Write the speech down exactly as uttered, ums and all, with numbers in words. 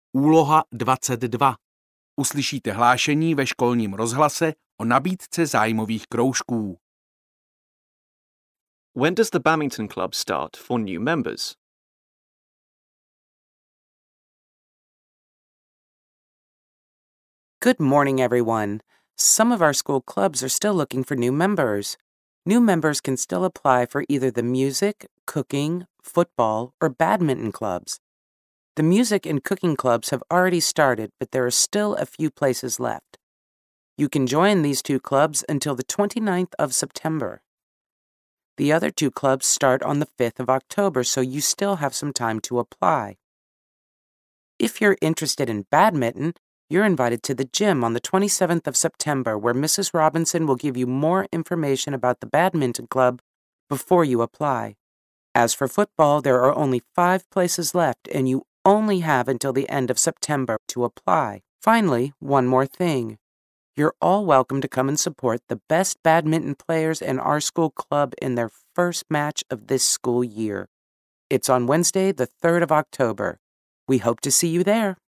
Úloha dvacet dva. Uslyšíte hlášení ve školním rozhlase o nabídce zájmových kroužků. When does the badminton club start for new members? Good morning, everyone. Some of our school clubs are still looking for new members. New members can still apply for either the music, cooking, football, or badminton clubs. The music and cooking clubs have already started, but there are still a few places left. You can join these two clubs until the twenty-ninth of September. The other two clubs start on the fifth of October, so you still have some time to apply. If you're interested in badminton, you're invited to the gym on the twenty-seventh of September, where Missus Robinson will give you more information about the badminton club before you apply. As for football, there are only five places left, and you only have until the end of September to apply. Finally, one more thing. You're all welcome to come and support the best badminton players in our school club in their first match of this school year. It's on Wednesday, the third of October. We hope to see you there.